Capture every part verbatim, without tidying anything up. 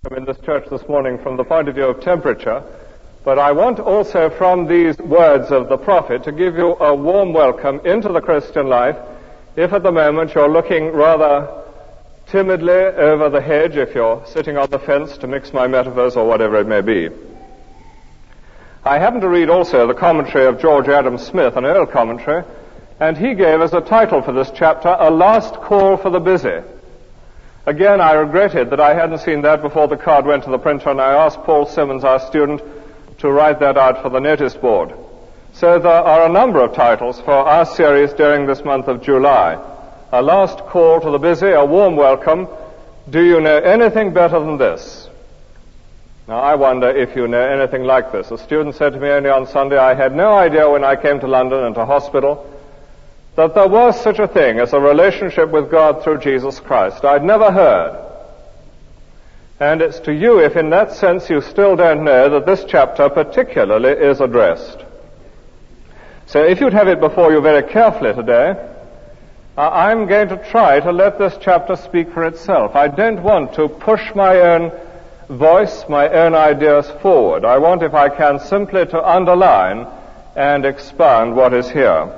in this church this morning from the point of view of temperature, but I want also from these words of the prophet to give you a warm welcome into the Christian life if at the moment you're looking rather timidly over the hedge, if you're sitting on the fence, to mix my metaphors, or whatever it may be. I happen to read also the commentary of George Adam Smith, an Earl commentary, and he gave as a title for this chapter, A Last Call for the Busy. Again, I regretted that I hadn't seen that before the card went to the printer, and I asked Paul Simmons, our student, to write that out for the notice board. So there are a number of titles for our series during this month of July. A Last Call to the Busy, a warm welcome. Do you know anything better than this? Now, I wonder if you know anything like this. A student said to me only on Sunday, I had no idea when I came to London and to hospital that there was such a thing as a relationship with God through Jesus Christ. I'd never heard. And it's to you, if in that sense you still don't know, that this chapter particularly is addressed. So if you'd have it before you very carefully today, uh, I'm going to try to let this chapter speak for itself. I don't want to push my own voice, my own ideas forward. I want, if I can, simply to underline and expand what is here.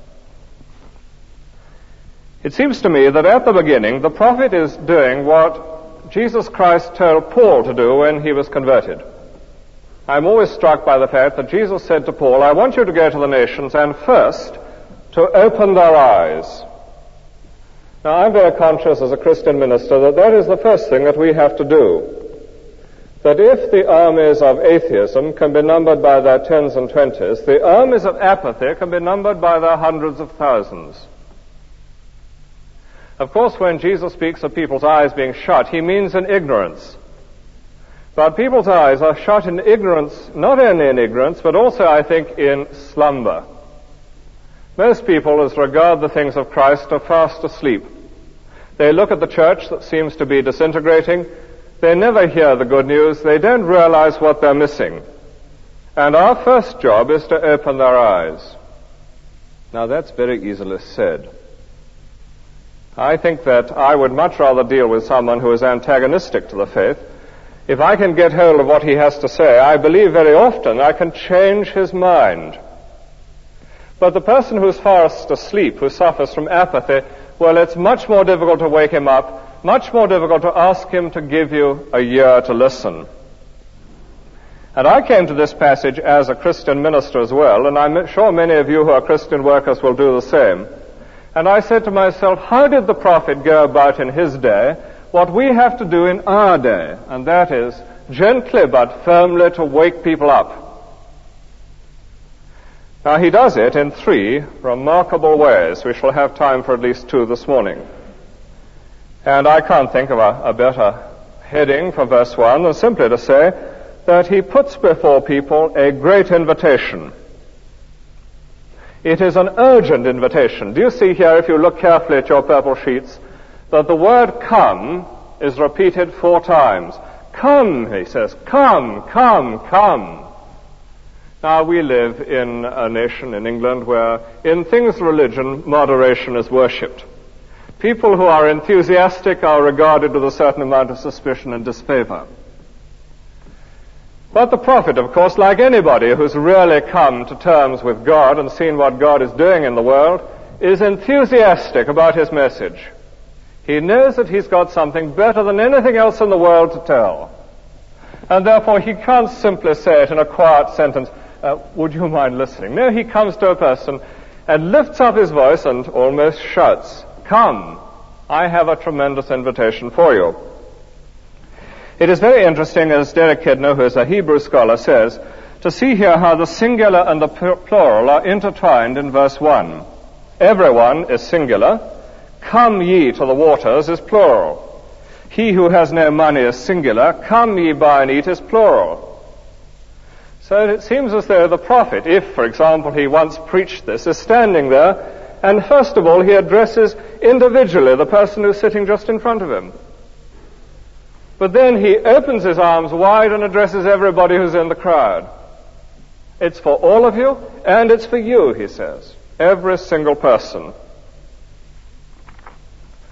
It seems to me that at the beginning, the prophet is doing what Jesus Christ told Paul to do when he was converted. I'm always struck by the fact that Jesus said to Paul, I want you to go to the nations and first to open their eyes. Now, I'm very conscious as a Christian minister that that is the first thing that we have to do. That if the armies of atheism can be numbered by their tens and twenties, the armies of apathy can be numbered by their hundreds of thousands. Of course, when Jesus speaks of people's eyes being shut, he means in ignorance. But people's eyes are shut in ignorance, not only in ignorance, but also, I think, in slumber. Most people, as regard the things of Christ, are fast asleep. They look at the church that seems to be disintegrating. They never hear the good news. They don't realize what they're missing. And our first job is to open their eyes. Now, that's very easily said. I think that I would much rather deal with someone who is antagonistic to the faith. If I can get hold of what he has to say, I believe very often I can change his mind. But the person who is fast asleep, who suffers from apathy, well, it's much more difficult to wake him up, much more difficult to ask him to give you a year to listen. And I came to this passage as a Christian minister as well, and I'm sure many of you who are Christian workers will do the same. And I said to myself, how did the prophet go about in his day what we have to do in our day? And that is gently but firmly to wake people up. Now, he does it in three remarkable ways. We shall have time for at least two this morning. And I can't think of a, a better heading for verse one than simply to say that he puts before people a great invitation. It is an urgent invitation. Do you see here, if you look carefully at your purple sheets, that the word come is repeated four times. Come, he says, come, come, come. Now, we live in a nation, in England, where in things religion, moderation is worshipped. People who are enthusiastic are regarded with a certain amount of suspicion and disfavor. But the prophet, of course, like anybody who's really come to terms with God and seen what God is doing in the world, is enthusiastic about his message. He knows that he's got something better than anything else in the world to tell. And therefore he can't simply say it in a quiet sentence, uh, would you mind listening? No, he comes to a person and lifts up his voice and almost shouts, come, I have a tremendous invitation for you. It is very interesting, as Derek Kidner, who is a Hebrew scholar, says, to see here how the singular and the plural are intertwined in verse one. Everyone is singular. Come ye to the waters is plural. He who has no money is singular. Come ye buy and eat is plural. So it seems as though the prophet, if, for example, he once preached this, is standing there, and first of all he addresses individually the person who's sitting just in front of him. But then he opens his arms wide and addresses everybody who's in the crowd. It's for all of you, and it's for you, he says. Every single person.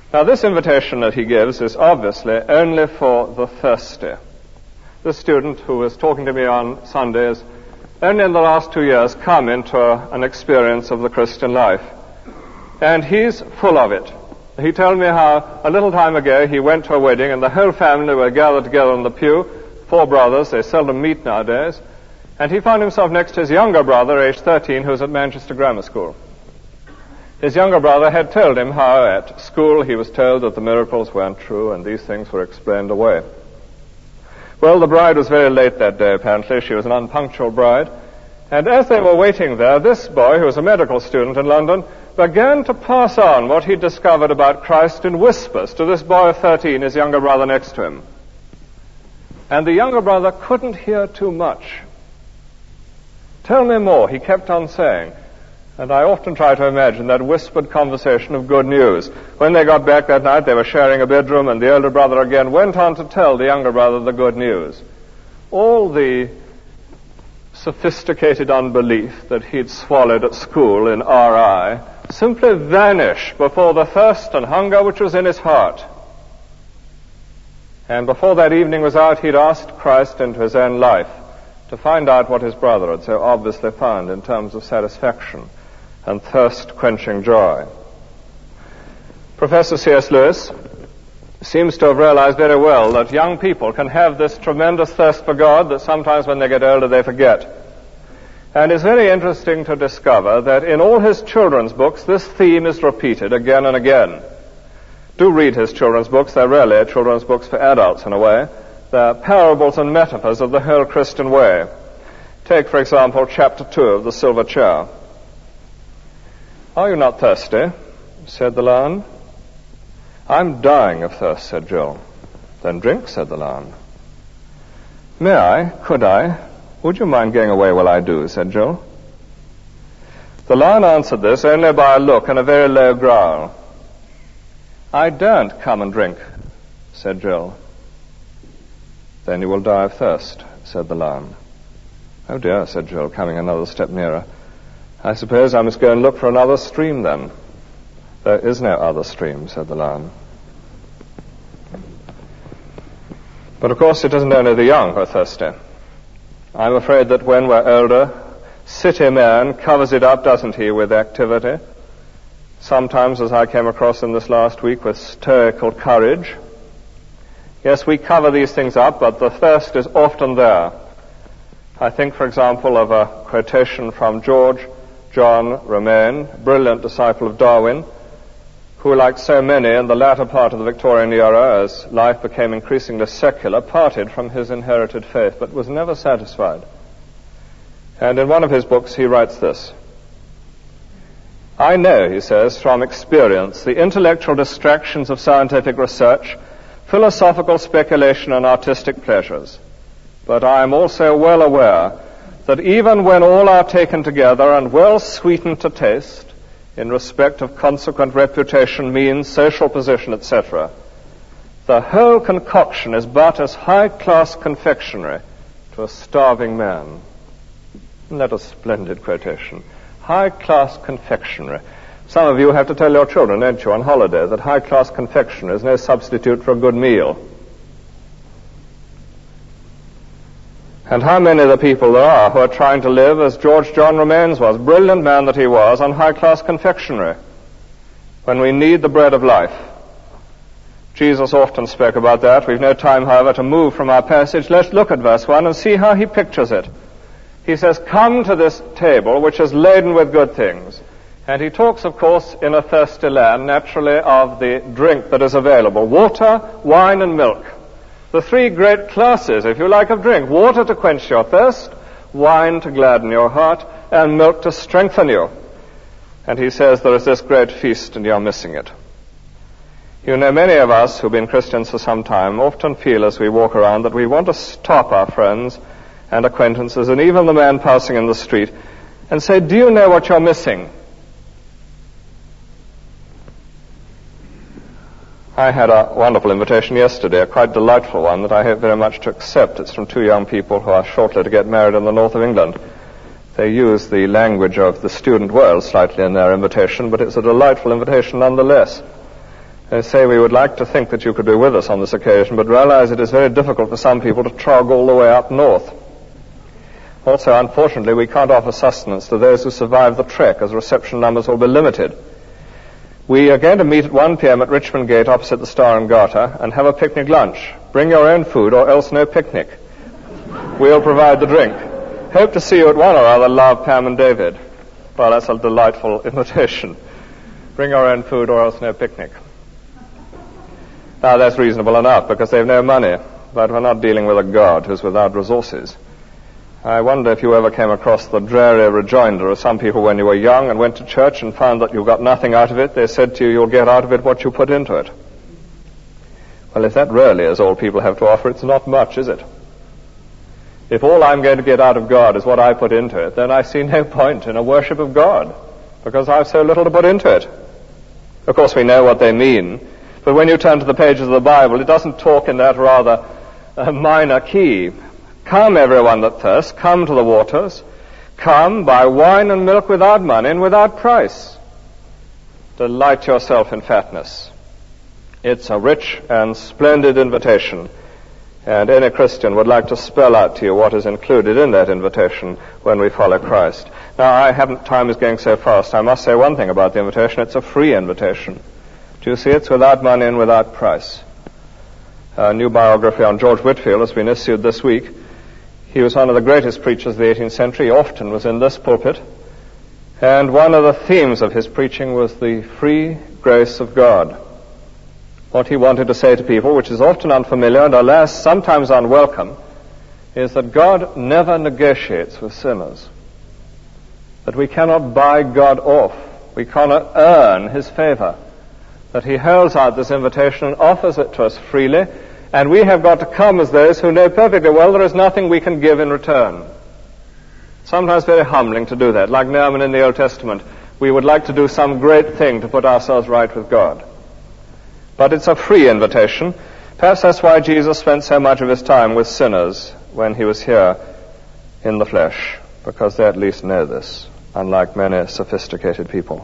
Now, this invitation that he gives is obviously only for the thirsty. This student who was talking to me on Sundays only in the last two years come into a, an experience of the Christian life. And he's full of it. He told me how a little time ago he went to a wedding and the whole family were gathered together in the pew, four brothers, they seldom meet nowadays, and he found himself next to his younger brother, aged thirteen, who was at Manchester Grammar School. His younger brother had told him how at school he was told that the miracles weren't true and these things were explained away. Well, the bride was very late that day, apparently. She was an unpunctual bride. And as they were waiting there, this boy, who was a medical student in London, began to pass on what he'd discovered about Christ in whispers to this boy of thirteen, his younger brother next to him. And the younger brother couldn't hear too much. "Tell me more," he kept on saying. And I often try to imagine that whispered conversation of good news. When they got back that night, they were sharing a bedroom, and the older brother again went on to tell the younger brother the good news. All the sophisticated unbelief that he'd swallowed at school in R I simply vanished before the thirst and hunger which was in his heart. And before that evening was out, he'd asked Christ into his own life to find out what his brother had so obviously found in terms of satisfaction and thirst-quenching joy. Professor C S Lewis seems to have realized very well that young people can have this tremendous thirst for God that sometimes when they get older they forget. And it's very interesting to discover that in all his children's books this theme is repeated again and again. Do read his children's books. They're really children's books for adults in a way. They're parables and metaphors of the whole Christian way. Take, for example, chapter two of The Silver Chair. "Are you not thirsty?" said the lion. "I'm dying of thirst," said Jill. "Then drink," said the lion. "May I? Could I? Would you mind going away while I do?" said Jill. The lion answered this only by a look and a very low growl. "I daren't come and drink," said Jill. "Then you will die of thirst," said the lion. "Oh dear," said Jill, coming another step nearer. "I suppose I must go and look for another stream then." "There is no other stream," said the lion. But of course it isn't only the young who are thirsty. I'm afraid that when we're older, city man covers it up, doesn't he, with activity. Sometimes, as I came across in this last week, with stoical courage. Yes, we cover these things up, but the thirst is often there. I think, for example, of a quotation from George John Romaine, brilliant disciple of Darwin, who, like so many in the latter part of the Victorian era, as life became increasingly secular, parted from his inherited faith, but was never satisfied. And in one of his books he writes this: "I know," he says, "from experience, the intellectual distractions of scientific research, philosophical speculation and artistic pleasures. But I am also well aware that even when all are taken together and well sweetened to taste, in respect of consequent reputation, means, social position, et cetera, the whole concoction is but as high-class confectionery to a starving man." Isn't that a splendid quotation? High-class confectionery. Some of you have to tell your children, don't you, on holiday, that high-class confectionery is no substitute for a good meal. And how many of the people there are who are trying to live as George John Romaine was, brilliant man that he was, on high-class confectionery, when we need the bread of life. Jesus often spoke about that. We've no time, however, to move from our passage. Let's look at verse one and see how he pictures it. He says, "Come to this table which is laden with good things." And he talks, of course, in a thirsty land, naturally, of the drink that is available: water, wine, and milk. The three great classes, if you like, of drink: water to quench your thirst, wine to gladden your heart, and milk to strengthen you. And he says there is this great feast and you're missing it. You know, many of us who've been Christians for some time often feel as we walk around that we want to stop our friends and acquaintances and even the man passing in the street and say, "Do you know what you're missing?" I had a wonderful invitation yesterday, a quite delightful one that I hope very much to accept. It's from two young people who are shortly to get married in the north of England. They use the language of the student world slightly in their invitation, but it's a delightful invitation nonetheless. They say we would like to think that you could be with us on this occasion, but realize it is very difficult for some people to trog all the way up north. Also, unfortunately, we can't offer sustenance to those who survive the trek, as reception numbers will be limited. We are going to meet at one p.m. at Richmond Gate opposite the Star and Garter and have a picnic lunch. Bring your own food or else no picnic. We'll provide the drink. Hope to see you at one or other, love, Pam and David. Well, that's a delightful invitation. Bring your own food or else no picnic. Now, that's reasonable enough because they've no money, but we're not dealing with a God who's without resources. I wonder if you ever came across the dreary rejoinder of some people when you were young and went to church and found that you got nothing out of it. They said to you, you'll get out of it what you put into it. Well, if that really is all people have to offer, it's not much, is it? If all I'm going to get out of God is what I put into it, then I see no point in a worship of God, because I've so little to put into it. Of course, we know what they mean, but when you turn to the pages of the Bible, it doesn't talk in that rather uh, minor key. Come, everyone that thirsts, come to the waters. Come, buy wine and milk without money and without price. Delight yourself in fatness. It's a rich and splendid invitation, and any Christian would like to spell out to you what is included in that invitation when we follow Christ. Now, I haven't, time is going so fast. I must say one thing about the invitation. It's a free invitation. Do you see? It's without money and without price. A new biography on George Whitefield has been issued this week. He was one of the greatest preachers of the eighteenth century. He often was in this pulpit. And one of the themes of his preaching was the free grace of God. What he wanted to say to people, which is often unfamiliar and alas, sometimes unwelcome, is that God never negotiates with sinners. That we cannot buy God off. We cannot earn his favor. That he holds out this invitation and offers it to us freely, and we have got to come as those who know perfectly well there is nothing we can give in return. Sometimes very humbling to do that. Like Naaman in the Old Testament, we would like to do some great thing to put ourselves right with God. But it's a free invitation. Perhaps that's why Jesus spent so much of his time with sinners when he was here in the flesh, because they at least know this, unlike many sophisticated people.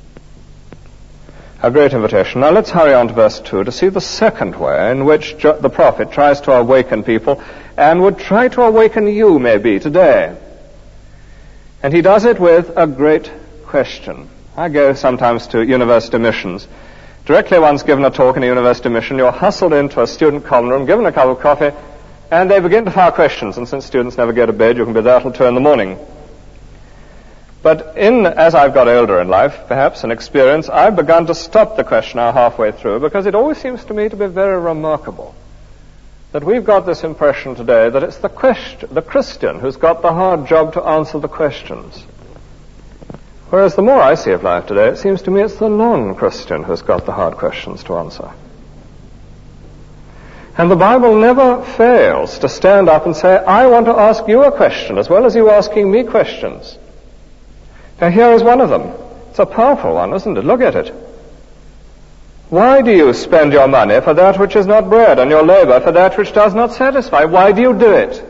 A great invitation. Now let's hurry on to verse two to see the second way in which the prophet tries to awaken people and would try to awaken you maybe today. And he does it with a great question. I go sometimes to university missions. Directly one's given a talk in a university mission, you're hustled into a student common room, given a cup of coffee, and they begin to fire questions. And since students never go to bed, you can be there till two in the morning. But in, as I've got older in life, perhaps, and experience, I've begun to stop the questioner halfway through, because it always seems to me to be very remarkable that we've got this impression today that it's the question, the Christian who's got the hard job to answer the questions. Whereas the more I see of life today, it seems to me it's the non-Christian who's got the hard questions to answer. And the Bible never fails to stand up and say, I want to ask you a question as well as you asking me questions. Now here is one of them. It's a powerful one, isn't it? Look at it. Why do you spend your money for that which is not bread, and your labor for that which does not satisfy? Why do you do it?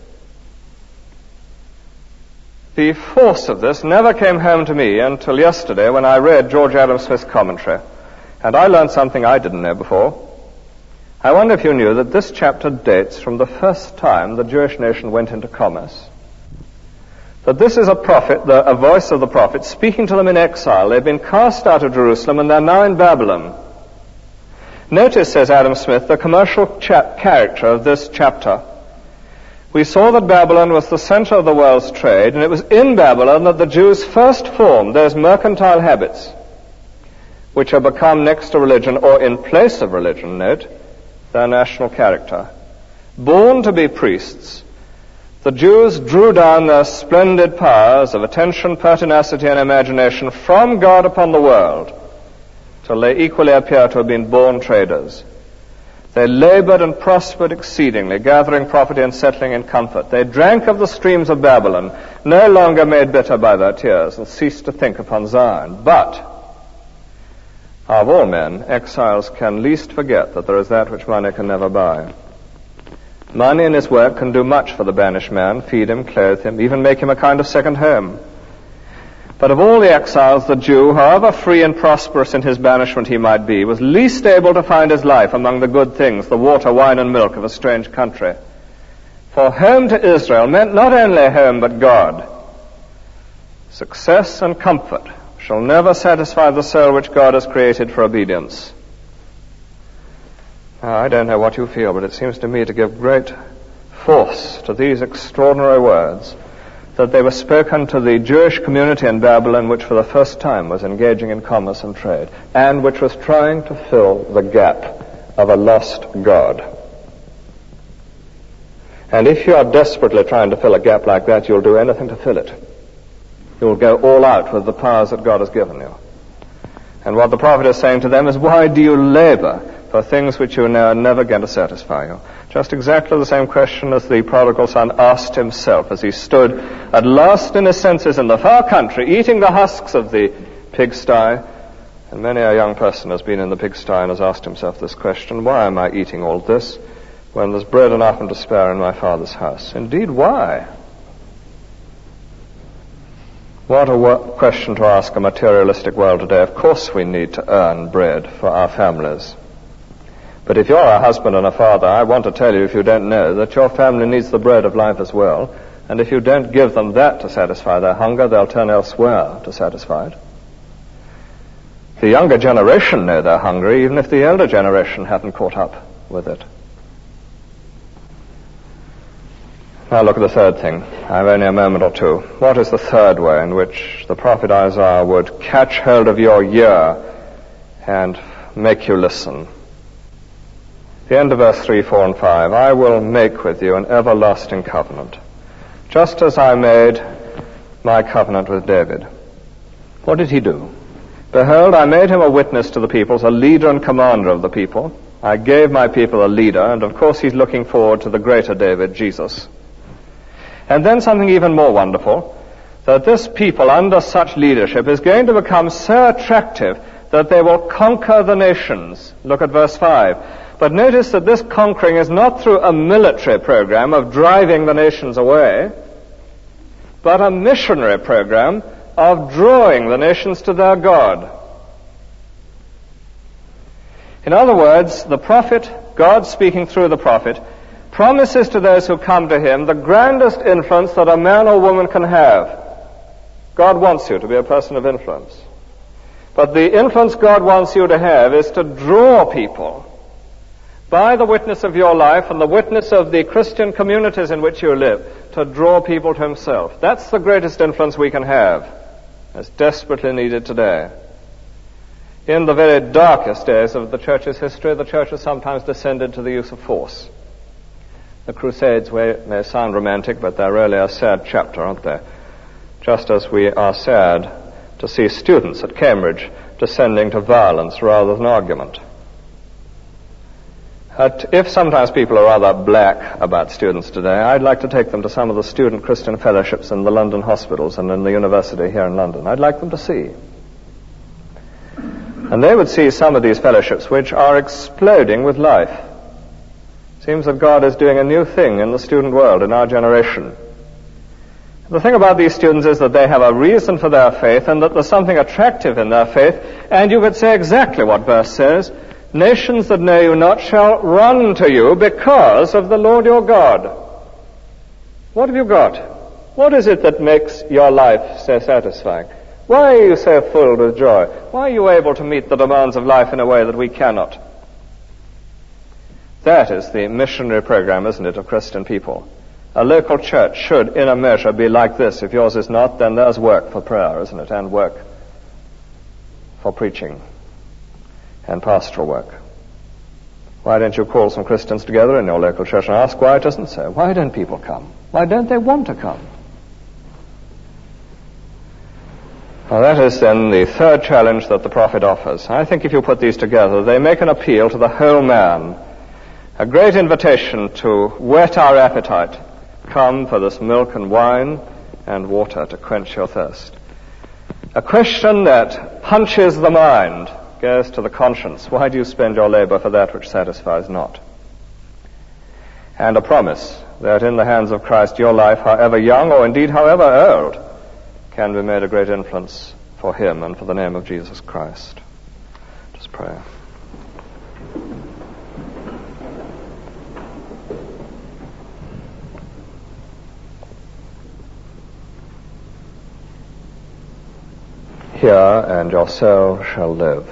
The force of this never came home to me until yesterday when I read George Adam Smith's commentary. And I learned something I didn't know before. I wonder if you knew that this chapter dates from the first time the Jewish nation went into commerce. That this is a prophet, the, a voice of the prophet, speaking to them in exile. They've been cast out of Jerusalem and they're now in Babylon. Notice, says Adam Smith, the commercial cha- character of this chapter. We saw that Babylon was the center of the world's trade, and it was in Babylon that the Jews first formed those mercantile habits which have become next to religion, or in place of religion, note, their national character. Born to be priests, the Jews drew down their splendid powers of attention, pertinacity, and imagination from God upon the world, till they equally appear to have been born traders. They labored and prospered exceedingly, gathering property and settling in comfort. They drank of the streams of Babylon, no longer made bitter by their tears, and ceased to think upon Zion. But, of all men, exiles can least forget that there is that which money can never buy. Money and his work can do much for the banished man, feed him, clothe him, even make him a kind of second home. But of all the exiles, the Jew, however free and prosperous in his banishment he might be, was least able to find his life among the good things, the water, wine, and milk of a strange country. For home to Israel meant not only home but God. Success and comfort shall never satisfy the soul which God has created for obedience. Now, I don't know what you feel, but it seems to me to give great force to these extraordinary words, that they were spoken to the Jewish community in Babylon, which for the first time was engaging in commerce and trade, and which was trying to fill the gap of a lost God. And if you are desperately trying to fill a gap like that, you'll do anything to fill it. You'll go all out with the powers that God has given you. And what the prophet is saying to them is, why do you labor for things which you know are never going to satisfy you? Just exactly the same question as the prodigal son asked himself as he stood at last in his senses in the far country, eating the husks of the pigsty. And many a young person has been in the pigsty and has asked himself this question, why am I eating all this when there's bread enough and to spare in my Father's house? Indeed, why? What a wo- question to ask a materialistic world today. Of course we need to earn bread for our families. But if you're a husband and a father, I want to tell you, if you don't know, that your family needs the bread of life as well. And if you don't give them that to satisfy their hunger, they'll turn elsewhere to satisfy it. The younger generation know they're hungry, even if the elder generation haven't caught up with it. Now look at the third thing. I have only a moment or two. What is the third way in which the prophet Isaiah would catch hold of your ear and make you listen? The end of verse three, four, and five. I will make with you an everlasting covenant, just as I made my covenant with David. What did he do? Behold, I made him a witness to the peoples, a leader and commander of the people. I gave my people a leader, and of course he's looking forward to the greater David, Jesus. And then something even more wonderful, that this people under such leadership is going to become so attractive that they will conquer the nations. Look at verse five. But notice that this conquering is not through a military program of driving the nations away, but a missionary program of drawing the nations to their God. In other words, the prophet, God speaking through the prophet, promises to those who come to him the grandest influence that a man or woman can have. God wants you to be a person of influence. But the influence God wants you to have is to draw people by the witness of your life and the witness of the Christian communities in which you live, to draw people to himself. That's the greatest influence we can have. It's desperately needed today. In the very darkest days of the church's history, the church has sometimes descended to the use of force. The Crusades may sound romantic, but they're really a sad chapter, aren't they? Just as we are sad to see students at Cambridge descending to violence rather than argument. But if sometimes people are rather black about students today, I'd like to take them to some of the student Christian fellowships in the London hospitals and in the university here in London. I'd like them to see. And they would see some of these fellowships which are exploding with life. It seems that God is doing a new thing in the student world in our generation. The thing about these students is that they have a reason for their faith and that there's something attractive in their faith. And you could say exactly what verse says. Nations that know you not shall run to you because of the Lord your God. What have you got? What is it that makes your life so satisfying? Why are you so filled with joy? Why are you able to meet the demands of life in a way that we cannot? That is the missionary program, isn't it, of Christian people? A local church should, in a measure, be like this. If yours is not, then there's work for prayer, isn't it? And work for preaching and pastoral work. Why don't you call some Christians together in your local church and ask why it isn't so? Why don't people come? Why don't they want to come? Well, that is then the third challenge that the prophet offers. I think if you put these together, they make an appeal to the whole man. A great invitation to whet our appetite. Come for this milk and wine and water to quench your thirst. A question that punches the mind, goes to the conscience. Why do you spend your labor for that which satisfies not? And a promise that in the hands of Christ your life, however young or indeed however old, can be made a great influence for him and for the name of Jesus Christ. Just pray. Hear, and your soul shall live.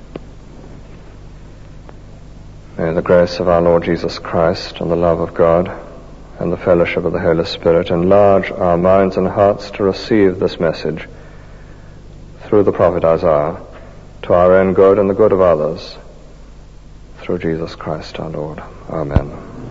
May the grace of our Lord Jesus Christ and the love of God and the fellowship of the Holy Spirit enlarge our minds and hearts to receive this message through the prophet Isaiah, to our own good and the good of others, through Jesus Christ our Lord. Amen.